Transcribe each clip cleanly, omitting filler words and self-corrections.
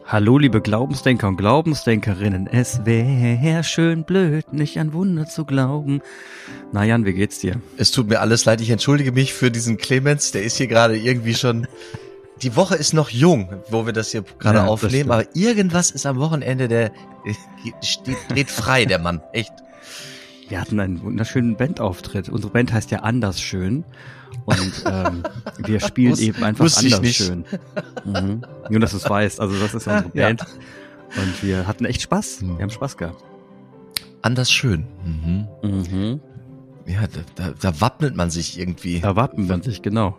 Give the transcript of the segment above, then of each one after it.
Hallo liebe Glaubensdenker und Glaubensdenkerinnen, es wäre schön blöd, nicht an Wunder zu glauben. Na Jan, wie geht's dir? Es tut mir alles leid, ich entschuldige mich für diesen Clemens, der ist hier gerade irgendwie schon, die Woche ist noch jung, wo wir das hier gerade aufnehmen, aber irgendwas ist am Wochenende, der steht frei, der Mann, echt. Wir hatten einen wunderschönen Bandauftritt, unsere Band heißt ja Anders Schön und wir spielen eben einfach anders schön. Mhm. Nur, dass du es weißt, also das ist ja unsere Band und wir hatten echt Spaß, wir haben Spaß gehabt. Anders schön. Mhm. Ja, da wappnet man sich irgendwie. Da wappnet man sich, genau.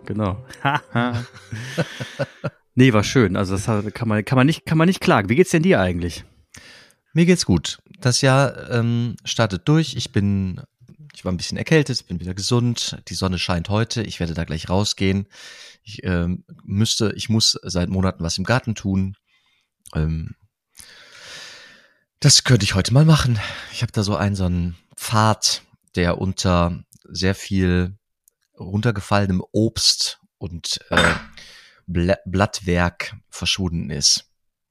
Nee, war schön, also das kann man nicht klagen. Wie geht's denn dir eigentlich? Mir geht's gut. Das Jahr startet durch. Ich war ein bisschen erkältet, bin wieder gesund. Die Sonne scheint heute. Ich werde da gleich rausgehen. Ich muss seit Monaten was im Garten tun. Das könnte ich heute mal machen. Ich habe da so einen Pfad, der unter sehr viel runtergefallenem Obst und Blattwerk verschwunden ist.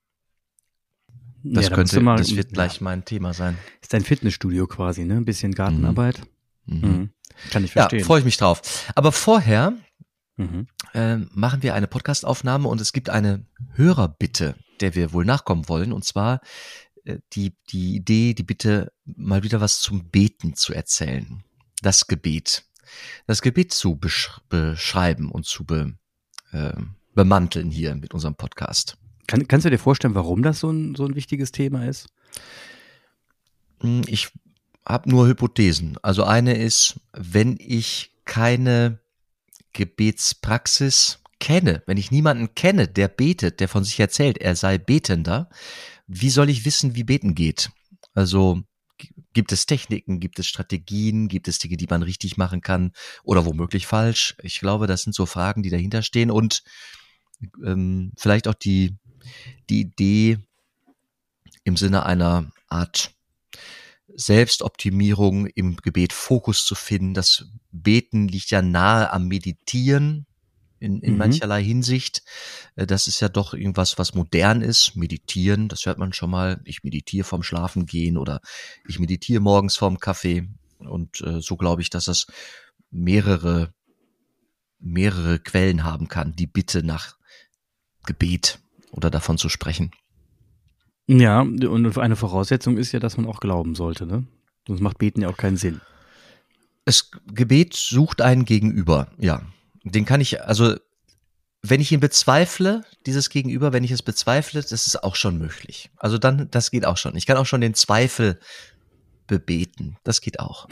Das wird gleich mein Thema sein. Ist dein Fitnessstudio quasi, ne? Ein bisschen Gartenarbeit. Mhm. Kann ich verstehen. Ja, freue ich mich drauf. Aber vorher machen wir eine Podcastaufnahme und es gibt eine Hörerbitte, der wir wohl nachkommen wollen. Und zwar die Bitte, mal wieder was zum Beten zu erzählen. Das Gebet zu beschreiben und zu bemanteln hier mit unserem Podcast. Kannst du dir vorstellen, warum das so ein wichtiges Thema ist? Ich habe nur Hypothesen. Also eine ist, wenn ich keine Gebetspraxis kenne, wenn ich niemanden kenne, der betet, der von sich erzählt, er sei Betender, wie soll ich wissen, wie Beten geht? Also gibt es Techniken, gibt es Strategien, gibt es Dinge, die man richtig machen kann oder womöglich falsch? Ich glaube, das sind so Fragen, die dahinter stehen und vielleicht auch die Idee im Sinne einer Art Selbstoptimierung im Gebet Fokus zu finden. Das Beten liegt ja nahe am Meditieren in mancherlei Hinsicht. Das ist ja doch irgendwas, was modern ist. Meditieren, das hört man schon mal. Ich meditiere vorm Schlafengehen oder ich meditiere morgens vorm Kaffee. Und so glaube ich, dass das mehrere Quellen haben kann, die Bitte nach Gebet oder davon zu sprechen. Ja, und eine Voraussetzung ist ja, dass man auch glauben sollte, ne? Sonst macht Beten ja auch keinen Sinn. Gebet sucht einen Gegenüber, ja. Den kann ich, also wenn ich ihn bezweifle, dieses Gegenüber, wenn ich es bezweifle, das ist auch schon möglich. Also dann, das geht auch schon. Ich kann auch schon den Zweifel bebeten. Das geht auch.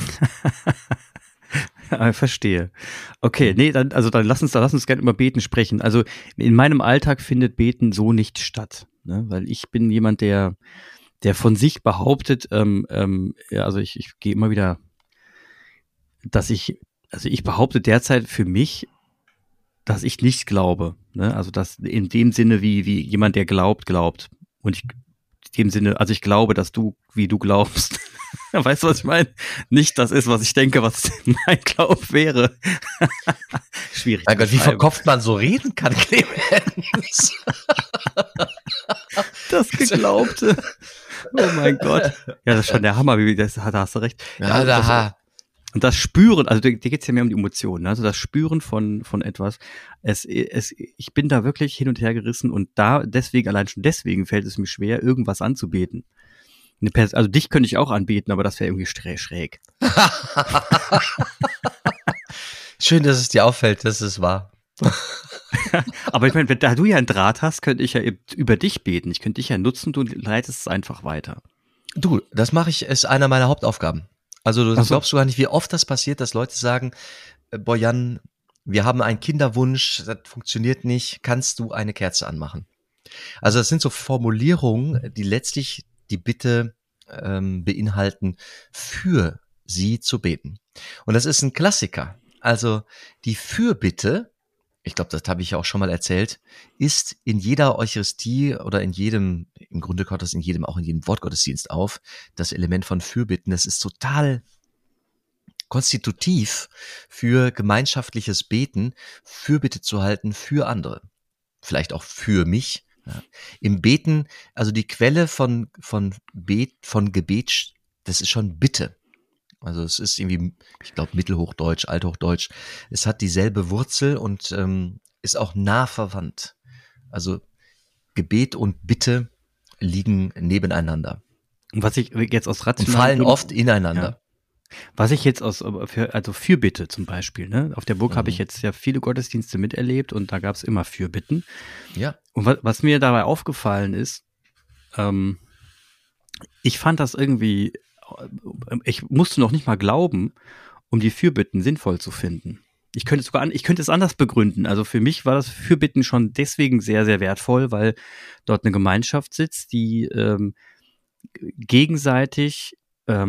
Ja, verstehe. Okay, nee, dann lass uns gerne über Beten sprechen. Also in meinem Alltag findet Beten so nicht statt, ne? Weil ich bin jemand, der von sich behauptet, also ich gehe immer wieder, ich behaupte derzeit für mich, dass ich nicht glaube, ne? Also das in dem Sinne wie jemand, der glaubt. Und in dem Sinne, also ich glaube, dass du, wie du glaubst. Weißt du, was ich meine? Nicht das ist, was ich denke, was mein Glaube wäre. Schwierig. Mein Gott, wie verkopft man so reden kann, Clemens. Das Geglaubte. Oh mein Gott. Ja, das ist schon der Hammer, da hast du recht. Ja, und das Spüren, also dir geht's ja mehr um die Emotionen, ne? Also das Spüren von etwas. Ich bin da wirklich hin und her gerissen und deswegen fällt es mir schwer, irgendwas anzubeten. Also dich könnte ich auch anbeten, aber das wäre irgendwie schräg. Schön, dass es dir auffällt, dass es wahr. Aber ich meine, da du ja einen Draht hast, könnte ich ja über dich beten. Ich könnte dich ja nutzen, du leitest es einfach weiter. Du, das mache ich, ist einer meiner Hauptaufgaben. Also du glaubst gar nicht, wie oft das passiert, dass Leute sagen, boah Jan, wir haben einen Kinderwunsch, das funktioniert nicht, kannst du eine Kerze anmachen? Also das sind so Formulierungen, die letztlich die Bitte beinhalten, für sie zu beten. Und das ist ein Klassiker. Also die Fürbitte, ich glaube, das habe ich ja auch schon mal erzählt, ist in jeder Eucharistie oder in jedem Wortgottesdienst auf, das Element von Fürbitten. Das ist total konstitutiv für gemeinschaftliches Beten, Fürbitte zu halten für andere. Vielleicht auch für mich, Ja. Im Beten, also die Quelle von Gebet, das ist schon Bitte. Also es ist irgendwie, ich glaube, Mittelhochdeutsch, Althochdeutsch. Es hat dieselbe Wurzel und ist auch nah verwandt. Also Gebet und Bitte liegen nebeneinander Und was ich jetzt aus und rationalen fallen Gründen, oft ineinander. ja, was ich jetzt also Fürbitte zum Beispiel, ne? Auf der Burg habe ich jetzt ja viele Gottesdienste miterlebt und da gab es immer Fürbitten. Ja. Und was mir dabei aufgefallen ist, ich fand das irgendwie, ich musste noch nicht mal glauben, um die Fürbitten sinnvoll zu finden. Ich könnte es anders begründen. Also für mich war das Fürbitten schon deswegen sehr, sehr wertvoll, weil dort eine Gemeinschaft sitzt, die gegenseitig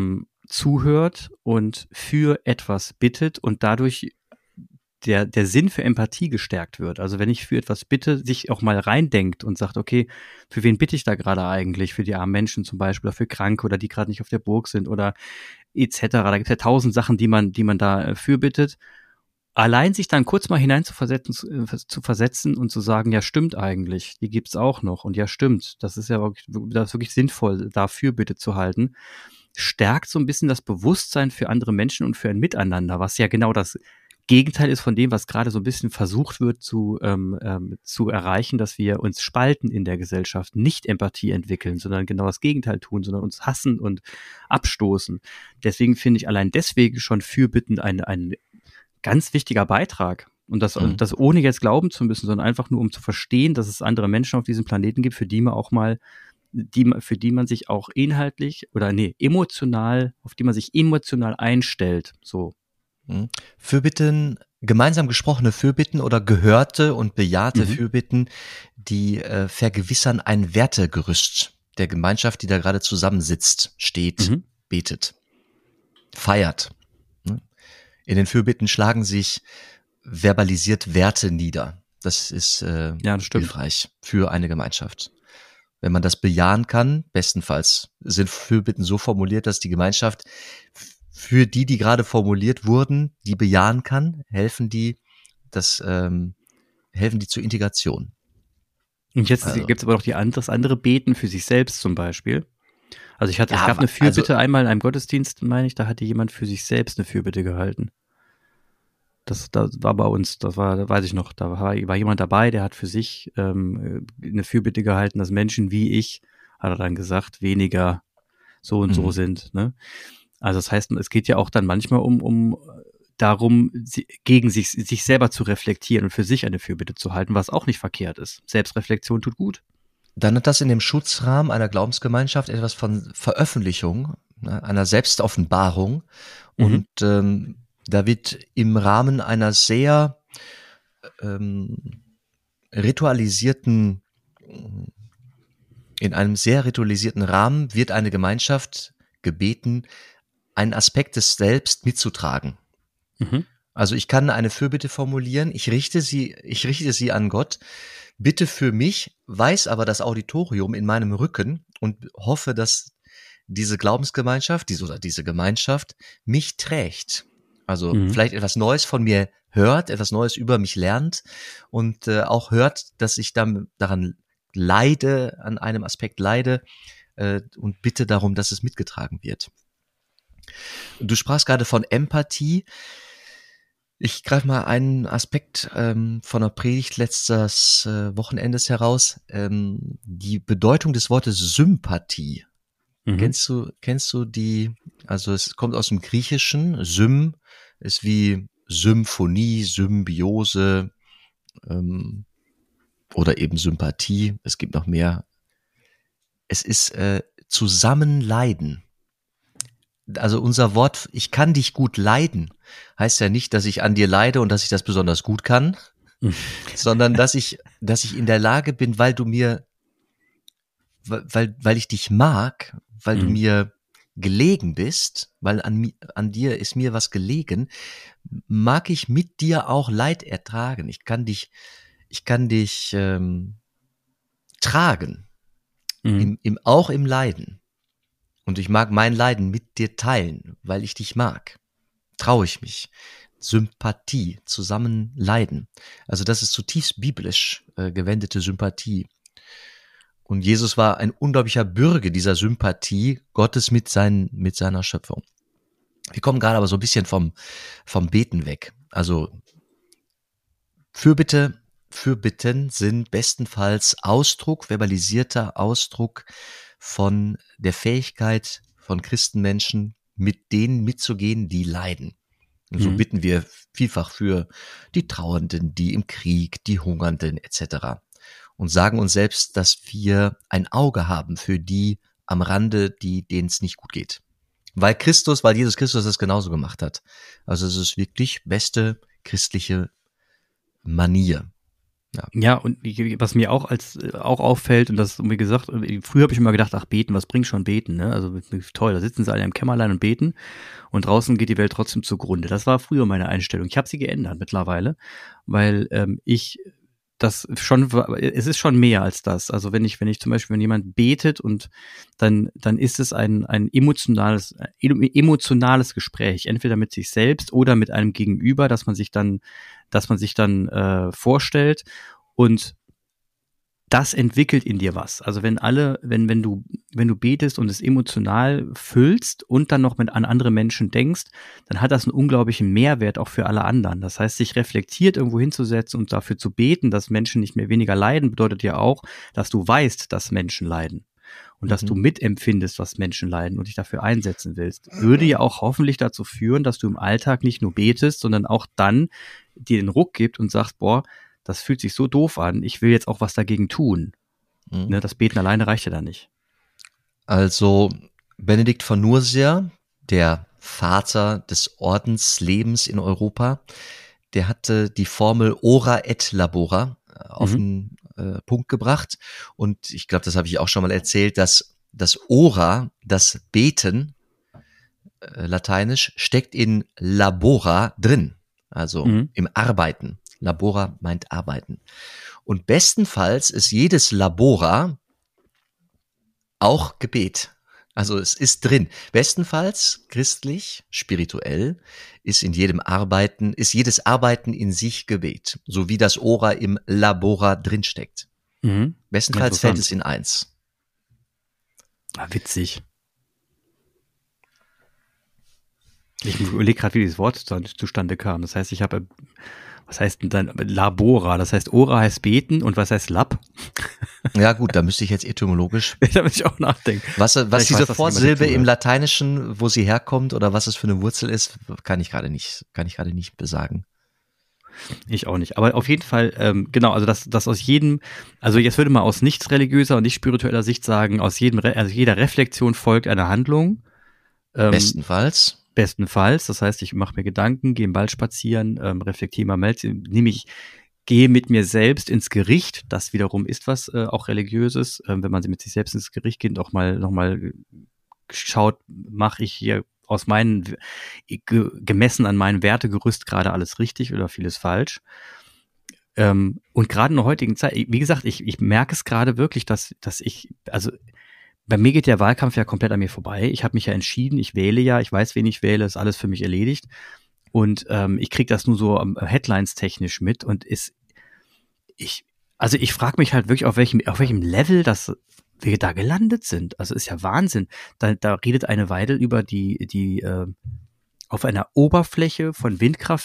zuhört und für etwas bittet und dadurch der Sinn für Empathie gestärkt wird. Also wenn ich für etwas bitte, sich auch mal reindenkt und sagt, okay, für wen bitte ich da gerade eigentlich? Für die armen Menschen zum Beispiel oder für Kranke oder die gerade nicht auf der Burg sind oder etc. Da gibt es ja 1000 Sachen, die man da für bittet. Allein sich dann kurz mal zu versetzen und zu sagen, ja stimmt eigentlich, die gibt's auch noch und ja stimmt, das ist wirklich sinnvoll, da Fürbitte zu halten, stärkt so ein bisschen das Bewusstsein für andere Menschen und für ein Miteinander, was ja genau das Gegenteil ist von dem, was gerade so ein bisschen versucht wird zu erreichen, dass wir uns spalten in der Gesellschaft, nicht Empathie entwickeln, sondern genau das Gegenteil tun, sondern uns hassen und abstoßen. Deswegen finde ich allein deswegen schon Fürbitten ein ganz wichtiger Beitrag. Und das ohne jetzt glauben zu müssen, sondern einfach nur, um zu verstehen, dass es andere Menschen auf diesem Planeten gibt, für die man auch mal, für die man sich auch inhaltlich emotional, auf die man sich emotional einstellt. So. Fürbitten, gemeinsam gesprochene Fürbitten oder gehörte und bejahte Fürbitten, die vergewissern ein Wertegerüst der Gemeinschaft, die da gerade zusammensitzt, steht, betet, feiert. In den Fürbitten schlagen sich verbalisiert Werte nieder. Das ist hilfreich für eine Gemeinschaft. Wenn man das bejahen kann, bestenfalls sind Fürbitten so formuliert, dass die Gemeinschaft für die gerade formuliert wurden, die bejahen kann, helfen die zur Integration. Und jetzt gibt es aber noch das andere Beten für sich selbst zum Beispiel. Also es gab eine Fürbitte einmal in einem Gottesdienst, meine ich, da hatte jemand für sich selbst eine Fürbitte gehalten. Das war bei uns, da weiß ich noch, da war jemand dabei, der hat für sich eine Fürbitte gehalten, dass Menschen wie ich, hat er dann gesagt, weniger so und so sind. Ne? Also das heißt, es geht ja auch dann manchmal um darum, gegen sich selber zu reflektieren und für sich eine Fürbitte zu halten, was auch nicht verkehrt ist. Selbstreflexion tut gut. Dann hat das in dem Schutzrahmen einer Glaubensgemeinschaft etwas von Veröffentlichung, einer Selbstoffenbarung und da wird im Rahmen einer sehr ritualisierten Rahmen wird eine Gemeinschaft gebeten, einen Aspekt des Selbst mitzutragen. Also ich kann eine Fürbitte formulieren, ich richte sie an Gott, bitte für mich, weiß aber das Auditorium in meinem Rücken und hoffe, dass diese Glaubensgemeinschaft, diese Gemeinschaft mich trägt. Also vielleicht etwas Neues von mir hört, etwas Neues über mich lernt und auch hört, dass ich dann daran leide, an einem Aspekt leide und bitte darum, dass es mitgetragen wird. Du sprachst gerade von Empathie. Ich greife mal einen Aspekt von der Predigt letztes Wochenendes heraus. Die Bedeutung des Wortes Sympathie. Kennst du die, also es kommt aus dem Griechischen, Sym ist wie Symphonie, Symbiose oder eben Sympathie, es gibt noch mehr. Es ist Zusammenleiden. Also unser Wort, ich kann dich gut leiden, heißt ja nicht, dass ich an dir leide und dass ich das besonders gut kann, sondern dass ich in der Lage bin, weil ich dich mag, weil du mir gelegen bist, weil an dir ist mir was gelegen, mag ich mit dir auch Leid ertragen. Ich kann dich tragen, auch im Leiden. Und ich mag mein Leiden mit dir teilen, weil ich dich mag. Traue ich mich. Sympathie, zusammen leiden. Also das ist zutiefst biblisch gewendete Sympathie. Und Jesus war ein unglaublicher Bürger dieser Sympathie Gottes mit seiner Schöpfung. Wir kommen gerade aber so ein bisschen vom Beten weg. Also Fürbitten sind bestenfalls verbalisierter Ausdruck von der Fähigkeit von Christenmenschen, mit denen mitzugehen, die leiden. Und so bitten wir vielfach für die Trauernden, die im Krieg, die Hungernden etc. Und sagen uns selbst, dass wir ein Auge haben für die am Rande, denen es nicht gut geht. Weil Jesus Christus das genauso gemacht hat. Also es ist wirklich beste christliche Manier. Ja, und was mir auch auffällt, und das, wie gesagt, früher habe ich immer gedacht, ach, beten, was bringt schon beten, ne? Also toll, da sitzen sie alle im Kämmerlein und beten und draußen geht die Welt trotzdem zugrunde. Das war früher meine Einstellung. Ich habe sie geändert mittlerweile, weil es ist schon mehr als das. Also wenn zum Beispiel, wenn jemand betet und dann ist es ein emotionales Gespräch, entweder mit sich selbst oder mit einem Gegenüber, dass man sich dann vorstellt, und das entwickelt in dir was. Also wenn du betest und es emotional füllst und dann noch an andere Menschen denkst, dann hat das einen unglaublichen Mehrwert auch für alle anderen. Das heißt, sich reflektiert irgendwo hinzusetzen und dafür zu beten, dass Menschen nicht mehr weniger leiden, bedeutet ja auch, dass du weißt, dass Menschen leiden. Und dass du mitempfindest, was Menschen leiden und dich dafür einsetzen willst, würde ja auch hoffentlich dazu führen, dass du im Alltag nicht nur betest, sondern auch dann dir den Ruck gibt und sagst, boah, das fühlt sich so doof an, ich will jetzt auch was dagegen tun. Ne, das Beten alleine reicht ja da nicht. Also Benedikt von Nursia, der Vater des Ordenslebens in Europa, der hatte die Formel ora et labora auf den Punkt gebracht. Und ich glaube, das habe ich auch schon mal erzählt, dass das Ora, das Beten, lateinisch, steckt in labora drin, also im Arbeiten. Labora meint Arbeiten. Und bestenfalls ist jedes Labora auch Gebet. Also es ist drin. Bestenfalls christlich, spirituell, ist jedes Arbeiten in sich Gebet. So wie das Ora im Labora drinsteckt. Bestenfalls fällt es in eins. Ah, witzig. Ich überlege gerade, wie dieses Wort zustande kam. Das heißt, was heißt denn dann Labora? Das heißt, Ora heißt beten, und was heißt Lab? Ja gut, da müsste ich jetzt etymologisch. Da müsste ich auch nachdenken. Was diese Vorsilbe im Lateinischen, wo sie herkommt oder was es für eine Wurzel ist, kann ich gerade nicht besagen. Ich auch nicht. Aber auf jeden Fall, genau, also das aus jedem, also jetzt würde man aus nicht religiöser und nicht spiritueller Sicht sagen, jeder Reflexion folgt eine Handlung. Bestenfalls. Das heißt, ich mache mir Gedanken, gehe im Wald spazieren, reflektiere mal, gehe mit mir selbst ins Gericht. Das wiederum ist was auch Religiöses, wenn man mit sich selbst ins Gericht geht, noch mal schaut, mache ich hier gemessen an meinem Wertegerüst gerade alles richtig oder vieles falsch. Und gerade in der heutigen Zeit, wie gesagt, ich merke es gerade wirklich, dass ich, also bei mir geht der Wahlkampf ja komplett an mir vorbei. Ich habe mich ja entschieden, ich wähle ja, ich weiß, wen ich wähle, ist alles für mich erledigt. Und ich kriege das nur so Headlines-technisch mit. Und ich frage mich halt wirklich, auf welchem Level wir da gelandet sind. Also ist ja Wahnsinn. Da redet eine Weidel über die auf einer Oberfläche von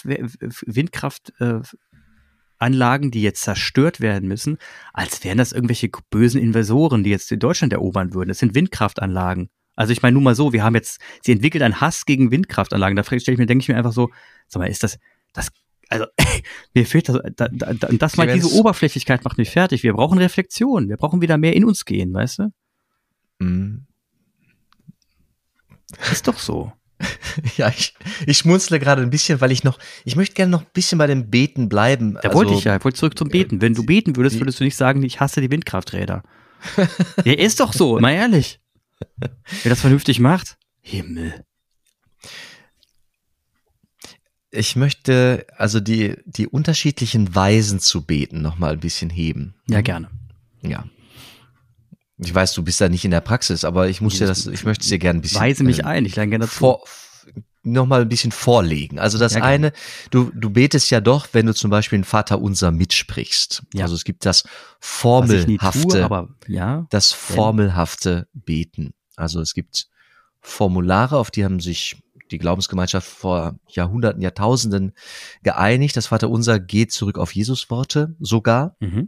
Windkraftanlagen, die jetzt zerstört werden müssen, als wären das irgendwelche bösen Invasoren, die jetzt in Deutschland erobern würden. Das sind Windkraftanlagen. Also ich meine, nur mal so, sie entwickelt einen Hass gegen Windkraftanlagen. Da denke ich mir einfach so, sag mal, ist das, also mir fehlt diese Oberflächlichkeit macht mich fertig. Wir brauchen Reflexion. Wir brauchen wieder mehr in uns gehen, weißt du? Ist doch so. Ja, ich schmunzle gerade ein bisschen, weil ich möchte gerne noch ein bisschen bei dem Beten bleiben. Da wollte ich zurück zum Beten. Wenn du beten würdest, würdest du nicht sagen, ich hasse die Windkrafträder. Ja, ist doch so, mal ehrlich. Wer das vernünftig macht, Himmel. Ich möchte also die unterschiedlichen Weisen zu beten noch mal ein bisschen heben. Ja, gerne. Ja. Ich weiß, du bist da nicht in der Praxis, aber ich möchte es dir gerne ein bisschen. Weise mich ein, ich lerne gerne dazu. noch mal ein bisschen vorlegen. Also das Ja, eine, du betest ja doch, wenn du zum Beispiel ein Vaterunser mitsprichst. Ja. Also es gibt das Was ich nie tue, formelhafte, aber ja. das formelhafte Beten. Also es gibt Formulare, auf die haben sich die Glaubensgemeinschaft vor Jahrhunderten, Jahrtausenden geeinigt. Das Vaterunser geht zurück auf Jesusworte sogar. Mhm.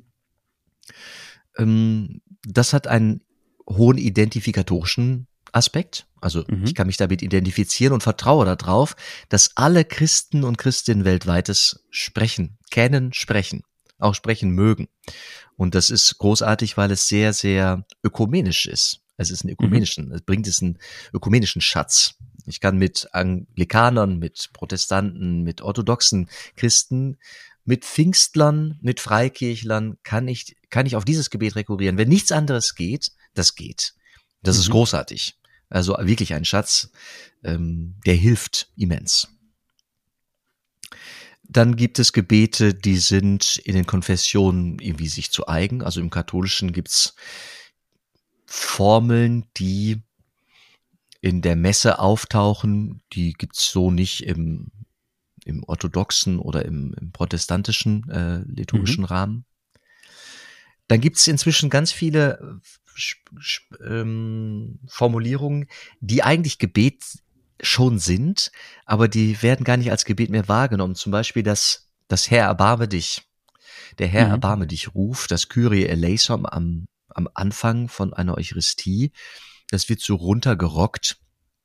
Das hat einen hohen identifikatorischen Aspekt. Also ich kann mich damit identifizieren und vertraue darauf, dass alle Christen und Christinnen weltweit es sprechen, kennen, sprechen, auch sprechen mögen. Und das ist großartig, weil es sehr, sehr ökumenisch ist. Es ist es bringt es einen ökumenischen Schatz. Ich kann mit Anglikanern, mit Protestanten, mit orthodoxen Christen, mit Pfingstlern, mit Freikirchlern kann ich auf dieses Gebet rekurrieren. Wenn nichts anderes geht, das geht. Das ist großartig. Also wirklich ein Schatz, der hilft immens. Dann gibt es Gebete, die sind in den Konfessionen irgendwie sich zu eigen. Also im Katholischen gibt's Formeln, die in der Messe auftauchen, die gibt's so nicht im orthodoxen oder im protestantischen liturgischen Rahmen. Dann gibt's inzwischen ganz viele Formulierungen, die eigentlich Gebet schon sind, aber die werden gar nicht als Gebet mehr wahrgenommen. Zum Beispiel das Herr erbarme dich, der Herr erbarme dich Ruf, das Kyrie eleison am Anfang von einer Eucharistie, das wird so runtergerockt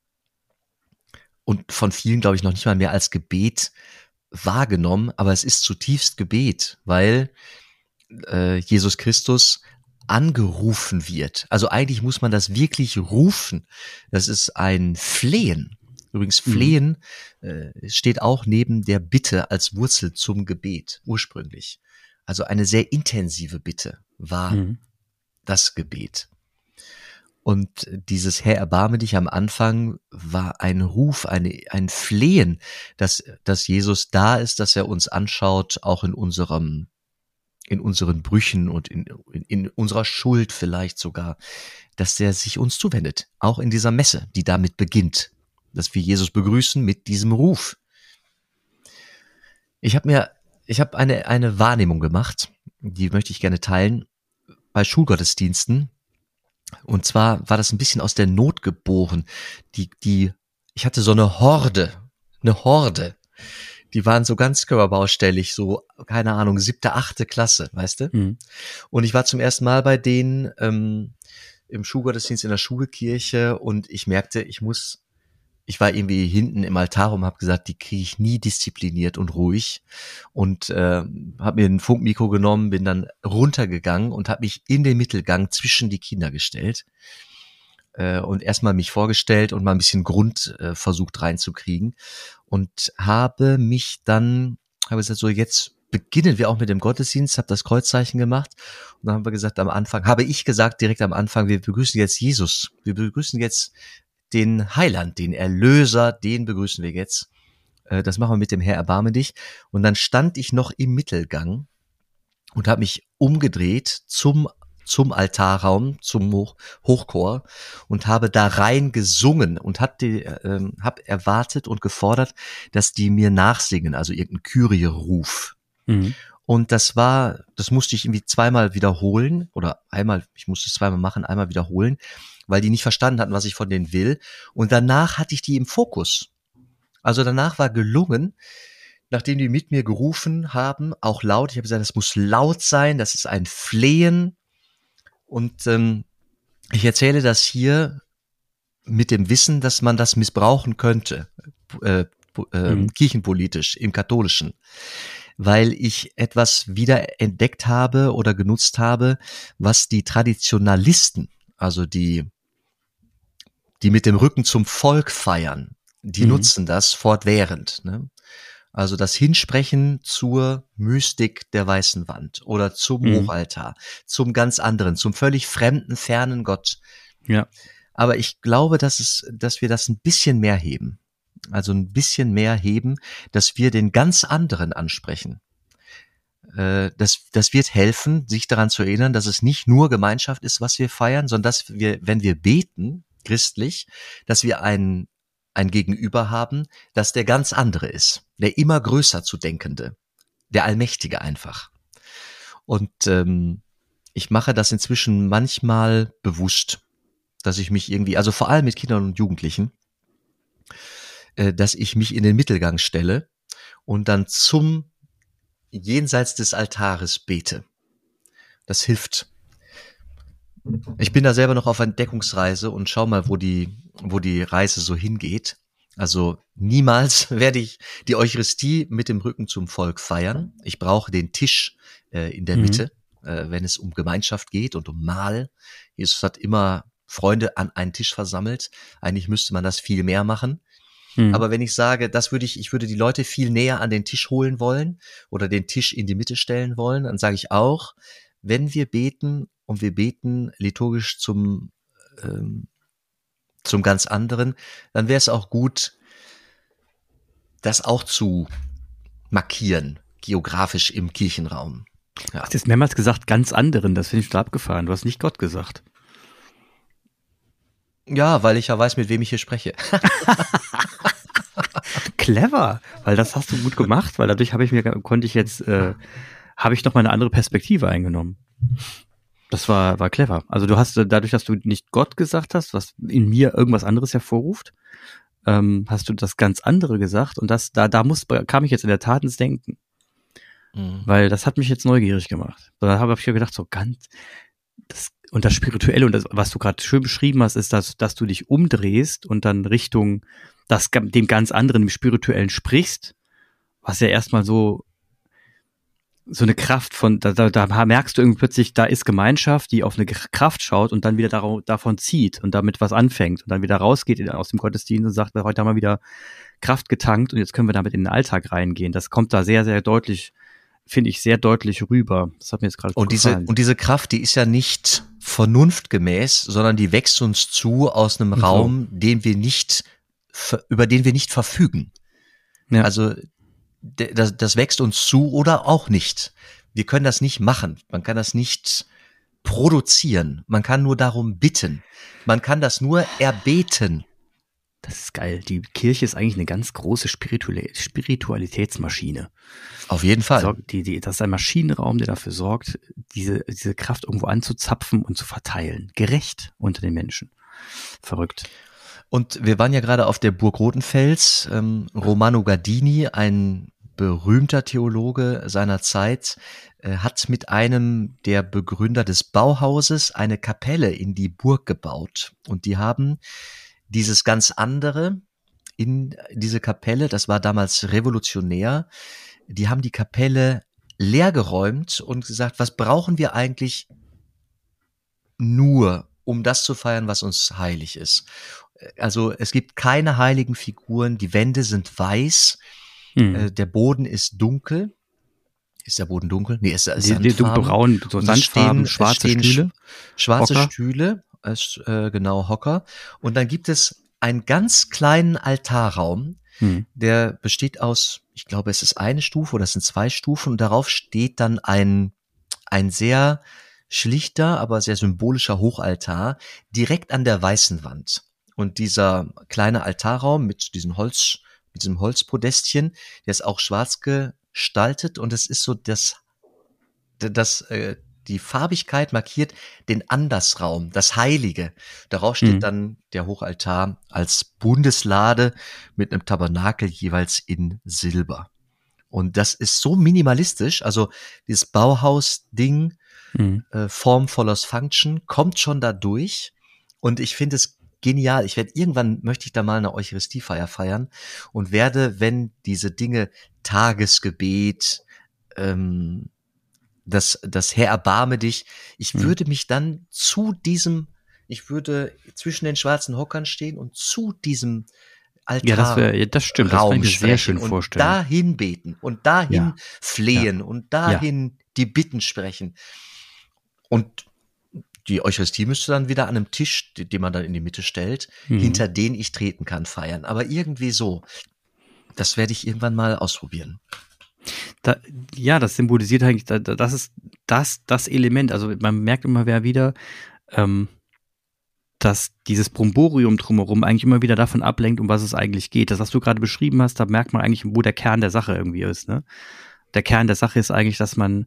und von vielen, glaube ich, noch nicht mal mehr als Gebet wahrgenommen, aber es ist zutiefst Gebet, weil Jesus Christus angerufen wird. Also eigentlich muss man das wirklich rufen. Das ist ein Flehen. Übrigens, Flehen steht auch neben der Bitte als Wurzel zum Gebet ursprünglich. Also eine sehr intensive Bitte war das Gebet. Und dieses Herr, erbarme dich am Anfang war ein Ruf, ein Flehen, dass Jesus da ist, dass er uns anschaut, auch in unseren Brüchen und in unserer Schuld vielleicht sogar, dass der sich uns zuwendet. Auch in dieser Messe, die damit beginnt, dass wir Jesus begrüßen mit diesem Ruf. Ich habe eine Wahrnehmung gemacht, die möchte ich gerne teilen, bei Schulgottesdiensten. Und zwar war das ein bisschen aus der Not geboren. Ich hatte so eine Horde. Die waren so ganz körperbaustellig, so, keine Ahnung, 7., 8. Klasse, weißt du? Und ich war zum ersten Mal bei denen im Schulgottesdienst in der Schulkirche und ich merkte, ich war irgendwie hinten im Altarraum, habe gesagt, die kriege ich nie diszipliniert und ruhig und habe mir ein Funkmikro genommen, bin dann runtergegangen und habe mich in den Mittelgang zwischen die Kinder gestellt und erstmal mich vorgestellt und mal ein bisschen Grund versucht reinzukriegen und habe gesagt, so jetzt beginnen wir auch mit dem Gottesdienst, habe das Kreuzzeichen gemacht und dann habe ich gesagt direkt am Anfang, wir begrüßen jetzt Jesus, wir begrüßen jetzt den Heiland, den Erlöser, den begrüßen wir jetzt. Das machen wir mit dem Herr, erbarme dich. Und dann stand ich noch im Mittelgang und habe mich umgedreht zum Altarraum, zum Hochchor und habe da rein gesungen und hab erwartet und gefordert, dass die mir nachsingen, also irgendein Kyrie-Ruf. Und das musste ich irgendwie zweimal wiederholen oder ich musste es zweimal machen, einmal wiederholen, weil die nicht verstanden hatten, was ich von denen will. Und danach hatte ich die im Fokus. Also danach war gelungen, nachdem die mit mir gerufen haben, auch laut, ich habe gesagt, das muss laut sein, das ist ein Flehen. Und ich erzähle das hier mit dem Wissen, dass man das missbrauchen könnte, kirchenpolitisch, im Katholischen, weil ich etwas wieder entdeckt habe oder genutzt habe, was die Traditionalisten, also die mit dem Rücken zum Volk feiern, die nutzen das fortwährend. Ne? Also das Hinsprechen zur Mystik der Weißen Wand oder zum Hochaltar, zum ganz anderen, zum völlig fremden, fernen Gott. Ja. Aber ich glaube, dass wir das ein bisschen mehr heben. Also ein bisschen mehr heben, dass wir den ganz anderen ansprechen. Das wird helfen, sich daran zu erinnern, dass es nicht nur Gemeinschaft ist, was wir feiern, sondern dass wir, wenn wir beten, christlich, dass wir einen ein Gegenüber haben, das der ganz andere ist, der immer größer zu Denkende, der Allmächtige einfach. Und ich mache das inzwischen manchmal bewusst, dass ich mich irgendwie, also vor allem mit Kindern und Jugendlichen, dass ich mich in den Mittelgang stelle und dann zum jenseits des Altares bete. Das hilft. Ich bin da selber noch auf Entdeckungsreise und schau mal, wo die Reise so hingeht. Also niemals werde ich die Eucharistie mit dem Rücken zum Volk feiern. Ich brauche den Tisch in der Mitte, wenn es um Gemeinschaft geht und um Mahl. Jesus hat immer Freunde an einen Tisch versammelt. Eigentlich müsste man das viel mehr machen. Aber wenn ich sage, ich würde die Leute viel näher an den Tisch holen wollen oder den Tisch in die Mitte stellen wollen, dann sage ich auch, wenn wir beten und wir beten liturgisch zum ganz anderen, dann wäre es auch gut, das auch zu markieren, geografisch im Kirchenraum. Ja. Du hast jetzt mehrmals gesagt, ganz anderen, das finde ich total abgefahren. Du hast nicht Gott gesagt. Ja, weil ich ja weiß, mit wem ich hier spreche. Clever, weil das hast du gut gemacht, weil dadurch habe ich noch mal eine andere Perspektive eingenommen. Das war clever. Also du hast dadurch, dass du nicht Gott gesagt hast, was in mir irgendwas anderes hervorruft, hast du das ganz andere gesagt und kam ich jetzt in der Tat ins Denken. Weil das hat mich jetzt neugierig gemacht. Da habe ich ja gedacht, so ganz, und das Spirituelle und das, was du gerade schön beschrieben hast, ist, dass du dich umdrehst und dann Richtung dem ganz anderen, dem Spirituellen sprichst, was ja erstmal so eine Kraft da merkst du irgendwie plötzlich, da ist Gemeinschaft, die auf eine Kraft schaut und dann wieder davon zieht und damit was anfängt und dann wieder rausgeht aus dem Gottesdienst und sagt, heute haben wir wieder Kraft getankt und jetzt können wir damit in den Alltag reingehen. Das kommt da sehr, sehr deutlich, finde ich, sehr deutlich rüber. Das hat mir jetzt gerade gefallen. Und diese Kraft, die ist ja nicht vernunftgemäß, sondern die wächst uns zu aus einem Raum, über den wir nicht verfügen. Ja. Also das wächst uns zu oder auch nicht. Wir können das nicht machen. Man kann das nicht produzieren. Man kann nur darum bitten. Man kann das nur erbeten. Das ist geil. Die Kirche ist eigentlich eine ganz große Spiritualitätsmaschine. Auf jeden Fall. Das ist ein Maschinenraum, der dafür sorgt, diese Kraft irgendwo anzuzapfen und zu verteilen. Gerecht unter den Menschen. Verrückt. Und wir waren ja gerade auf der Burg Rotenfels. Romano Guardini, ein berühmter Theologe seiner Zeit, hat mit einem der Begründer des Bauhauses eine Kapelle in die Burg gebaut. Und die haben dieses ganz andere in diese Kapelle, das war damals revolutionär, die haben die Kapelle leergeräumt und gesagt, was brauchen wir eigentlich nur, um das zu feiern, was uns heilig ist. Also es gibt keine heiligen Figuren, die Wände sind weiß, der Boden ist dunkel. Ist der Boden dunkel? Nee, ist sandfarben. Braun, so Sandfarben, schwarze Stühle. Schwarze Hocker. Stühle, genau, Hocker. Und dann gibt es einen ganz kleinen Altarraum, der besteht aus, ich glaube, es ist eine Stufe oder es sind 2 Stufen und darauf steht dann ein sehr schlichter, aber sehr symbolischer Hochaltar direkt an der weißen Wand. Und dieser kleine Altarraum mit diesem Holzpodestchen, der ist auch schwarz gestaltet und es ist so, die Farbigkeit markiert den Andersraum, das Heilige. Darauf steht dann der Hochaltar als Bundeslade mit einem Tabernakel jeweils in Silber. Und das ist so minimalistisch, also dieses Bauhaus-Ding, Form follows Function, kommt schon da durch. Und ich finde es genial. Möchte ich da mal eine Eucharistiefeier feiern und werde, wenn diese Dinge Tagesgebet, das Herr erbarme dich, ich würde mich dann ich würde zwischen den schwarzen Hockern stehen und zu diesem Altar. Ja, das stimmt, das kann ich mir sehr schön vorstellen. Und dahin beten und dahin flehen und dahin die Bitten sprechen. Und die Eucharistie müsste dann wieder an einem Tisch, den man dann in die Mitte stellt, hinter den ich treten kann, feiern. Aber irgendwie so. Das werde ich irgendwann mal ausprobieren. Das symbolisiert eigentlich, das ist das Element. Also man merkt immer wieder, dass dieses Bromborium drumherum eigentlich immer wieder davon ablenkt, um was es eigentlich geht. Das, was du gerade beschrieben hast, da merkt man eigentlich, wo der Kern der Sache irgendwie ist. Ne? Der Kern der Sache ist eigentlich, dass man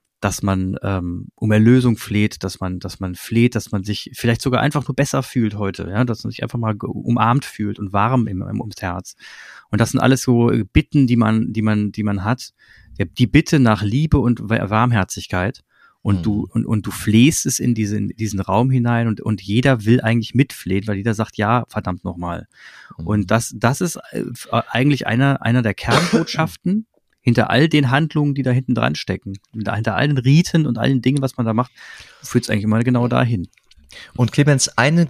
um Erlösung fleht, dass man fleht, dass man sich vielleicht sogar einfach nur besser fühlt heute, ja, dass man sich einfach mal umarmt fühlt und warm ums Herz. Und das sind alles so Bitten, die man hat. Die Bitte nach Liebe und Warmherzigkeit. Und du flehst es in diesen Raum hinein und jeder will eigentlich mitflehen, weil jeder sagt, ja, verdammt nochmal. Und das ist eigentlich einer der Kernbotschaften hinter all den Handlungen, die da hinten dran stecken. Hinter allen Riten und allen Dingen, was man da macht, führt es eigentlich immer genau dahin. Und Clemens, eine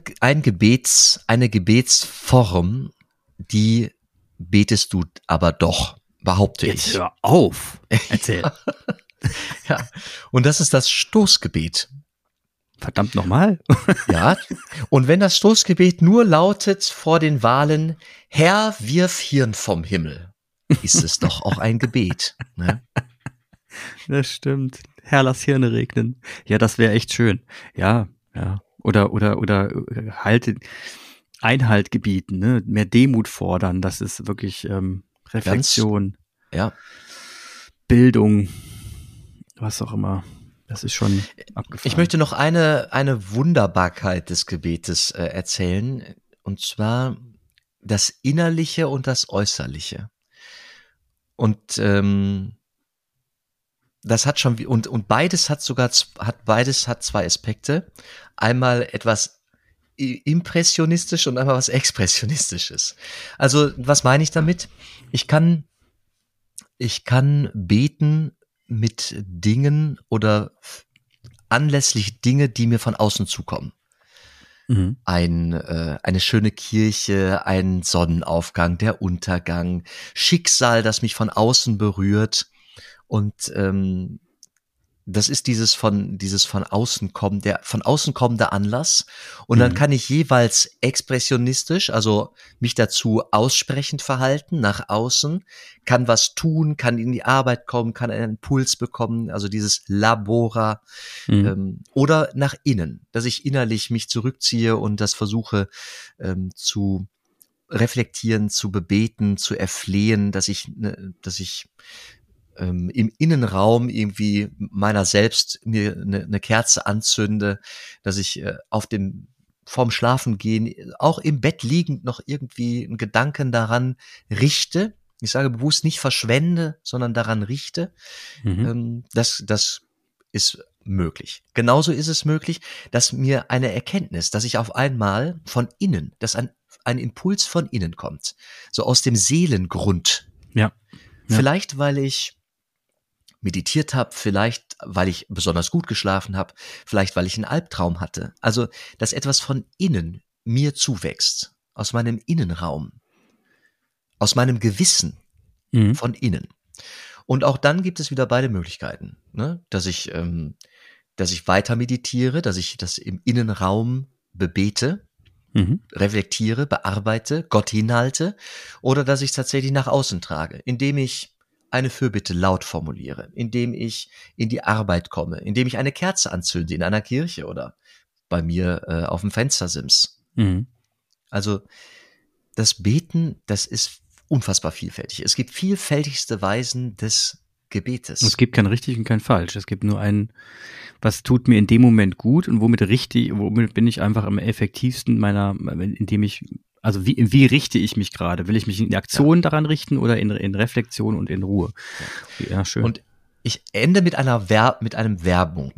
Gebetsform, die betest du aber doch, behaupte ich. Jetzt hör auf, erzähl. Ja, und das ist das Stoßgebet. Verdammt nochmal. Ja, und wenn das Stoßgebet nur lautet vor den Wahlen, Herr, wirf Hirn vom Himmel, ist es doch auch ein Gebet. Ne? Das stimmt. Herr, lass Hirne regnen. Ja, das wäre echt schön. Ja. Oder Einhalt gebieten, ne? Mehr Demut fordern. Das ist wirklich Reflexion. Ja. Bildung. Was auch immer. Das ist schon abgefahren. Ich möchte noch eine Wunderbarkeit des Gebetes erzählen. Und zwar das Innerliche und das Äußerliche. Und das hat schon und beides hat zwei Aspekte. Einmal etwas impressionistisch und einmal was expressionistisches. Also, was meine ich damit? Ich kann beten mit Dingen oder anlässlich Dinge, die mir von außen zukommen. Mhm. Eine schöne Kirche, ein Sonnenaufgang, der Untergang, Schicksal, das mich von außen berührt. Und das ist dieses von außen kommen, der von außen kommende Anlass. Und dann kann ich jeweils expressionistisch, also mich dazu aussprechend verhalten, nach außen, kann was tun, kann in die Arbeit kommen, kann einen Impuls bekommen, also dieses Labora, oder nach innen, dass ich innerlich mich zurückziehe und das versuche zu reflektieren, zu bebeten, zu erflehen, dass ich im Innenraum irgendwie meiner selbst mir eine Kerze anzünde, dass ich vorm Schlafengehen, auch im Bett liegend noch irgendwie einen Gedanken daran richte. Ich sage bewusst nicht verschwende, sondern daran richte. Das ist möglich. Genauso ist es möglich, dass mir eine Erkenntnis, dass ich auf einmal von innen, dass ein Impuls von innen kommt, so aus dem Seelengrund. Ja. Vielleicht, weil ich meditiert habe, vielleicht, weil ich besonders gut geschlafen habe, vielleicht, weil ich einen Albtraum hatte. Also, dass etwas von innen mir zuwächst, aus meinem Innenraum, aus meinem Gewissen von innen. Und auch dann gibt es wieder beide Möglichkeiten, ne? Dass ich weiter meditiere, dass ich das im Innenraum bebete, reflektiere, bearbeite, Gott hinhalte, oder dass ich es tatsächlich nach außen trage, indem ich eine Fürbitte laut formuliere, indem ich in die Arbeit komme, indem ich eine Kerze anzünde in einer Kirche oder bei mir auf dem Fenstersims. Also das Beten, das ist unfassbar vielfältig. Es gibt vielfältigste Weisen des Gebetes. Es gibt kein richtig und kein falsch. Es gibt nur was tut mir in dem Moment gut und womit bin ich einfach am effektivsten indem ich, also wie richte ich mich gerade? Will ich mich in die Aktion daran richten oder in Reflexion und in Ruhe? Ja, schön. Und ich ende mit einer Werbung.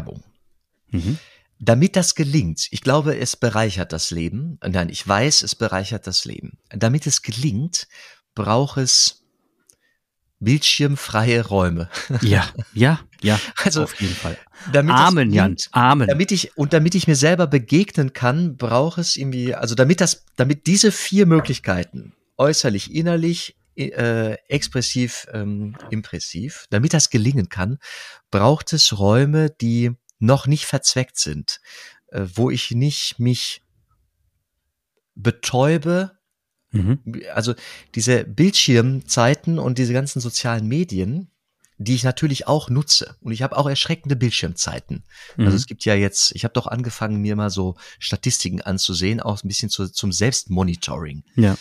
Damit das gelingt, ich glaube, es bereichert das Leben. Nein, ich weiß, es bereichert das Leben. Damit es gelingt, braucht es bildschirmfreie Räume. Ja. Also, auf jeden Fall. Amen, Jan, Amen. Damit ich mir selber begegnen kann, braucht es irgendwie, also damit diese 4 Möglichkeiten, äußerlich, innerlich, expressiv, impressiv, damit das gelingen kann, braucht es Räume, die noch nicht verzweckt sind, wo ich nicht mich betäube. Also diese Bildschirmzeiten und diese ganzen sozialen Medien, die ich natürlich auch nutze. Und ich habe auch erschreckende Bildschirmzeiten. Also es gibt ja jetzt, ich habe doch angefangen, mir mal so Statistiken anzusehen, auch ein bisschen zum Selbstmonitoring. Ja.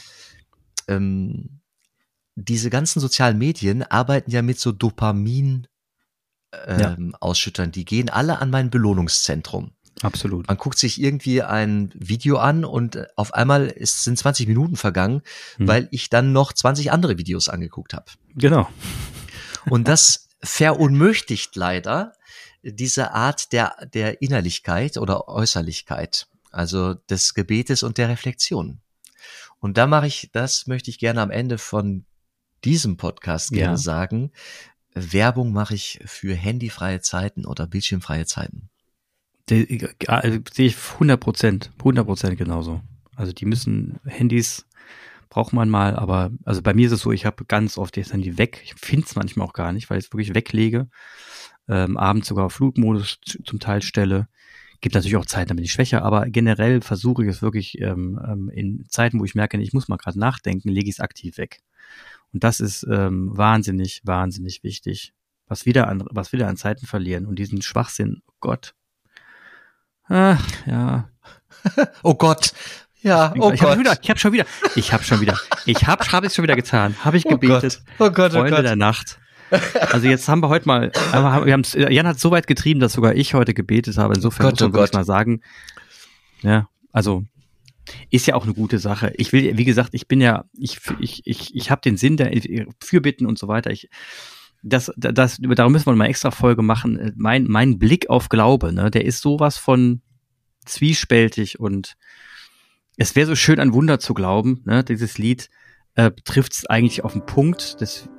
Diese ganzen sozialen Medien arbeiten ja mit so Dopamin Ausschüttern. Die gehen alle an mein Belohnungszentrum. Absolut. Man guckt sich irgendwie ein Video an und auf einmal sind 20 Minuten vergangen, weil ich dann noch 20 andere Videos angeguckt habe. Genau. Und das verunmöglicht leider diese Art der Innerlichkeit oder Äußerlichkeit, also des Gebetes und der Reflexion. Und das möchte ich gerne am Ende von diesem Podcast gerne sagen. Werbung mache ich für handyfreie Zeiten oder bildschirmfreie Zeiten. Sehe ich 100% genauso. Also die Handys braucht man mal, aber also bei mir ist es so, ich habe ganz oft das Handy weg. Ich finde es manchmal auch gar nicht, weil ich es wirklich weglege. Abends sogar auf Flugmodus zum Teil stelle. Gibt natürlich auch Zeiten, da bin ich schwächer, aber generell versuche ich es wirklich in Zeiten, wo ich merke, ich muss mal gerade nachdenken, lege ich es aktiv weg. Und das ist wahnsinnig, wahnsinnig wichtig. Was wieder an Zeiten verlieren und diesen Schwachsinn, oh Gott. Ach, ja. Oh Gott. Ja, Ich habe schon wieder getan. Habe ich gebetet. Oh Gott. Freunde der Nacht. Also jetzt haben wir heute mal, Jan hat so weit getrieben, dass sogar ich heute gebetet habe. Insofern muss man wirklich mal sagen, ja, also ist ja auch eine gute Sache. Ich will, wie gesagt, ich habe den Sinn der Fürbitten und so weiter. Darum müssen wir mal eine extra Folge machen. Mein Blick auf Glaube, ne, der ist sowas von zwiespältig und es wäre so schön, an Wunder zu glauben, ne, dieses Lied trifft es eigentlich auf den Punkt, es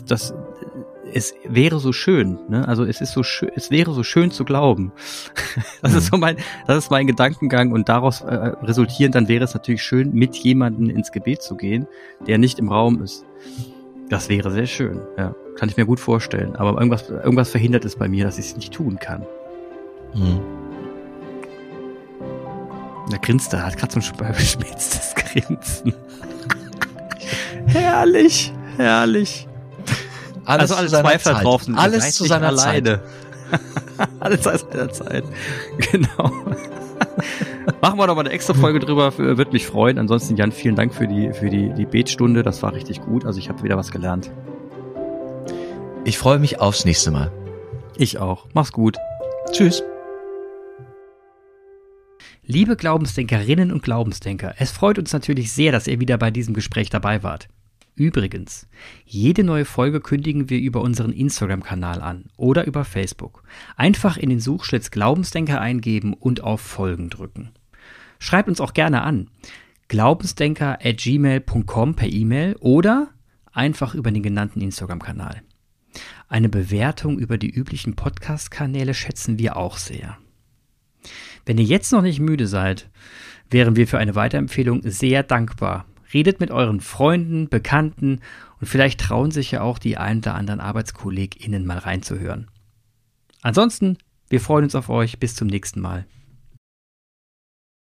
wäre so schön, ne, also es wäre so schön zu glauben. Das ist mein Gedankengang und daraus resultierend, dann wäre es natürlich schön, mit jemandem ins Gebet zu gehen, der nicht im Raum ist. Das wäre sehr schön, ja. Kann ich mir gut vorstellen. Aber irgendwas verhindert es bei mir, dass ich es nicht tun kann. Da grinst er, hat gerade so ein beschmitztes Grinsen. Herrlich. Alles alle Zweifler draußen. Alles zu seiner Zeit. Alles zu seiner Zeit. Genau. Machen wir doch mal eine extra Folge drüber, würde mich freuen. Ansonsten, Jan, vielen Dank für die Betstunde. Das war richtig gut. Also ich habe wieder was gelernt. Ich freue mich aufs nächste Mal. Ich auch. Mach's gut. Tschüss. Liebe Glaubensdenkerinnen und Glaubensdenker, es freut uns natürlich sehr, dass ihr wieder bei diesem Gespräch dabei wart. Übrigens, jede neue Folge kündigen wir über unseren Instagram-Kanal an oder über Facebook. Einfach in den Suchschlitz Glaubensdenker eingeben und auf Folgen drücken. Schreibt uns auch gerne an. glaubensdenker@gmail.com per E-Mail oder einfach über den genannten Instagram-Kanal. Eine Bewertung über die üblichen Podcast-Kanäle schätzen wir auch sehr. Wenn ihr jetzt noch nicht müde seid, wären wir für eine Weiterempfehlung sehr dankbar. Redet mit euren Freunden, Bekannten und vielleicht trauen sich ja auch die ein oder anderen ArbeitskollegInnen mal reinzuhören. Ansonsten, wir freuen uns auf euch. Bis zum nächsten Mal.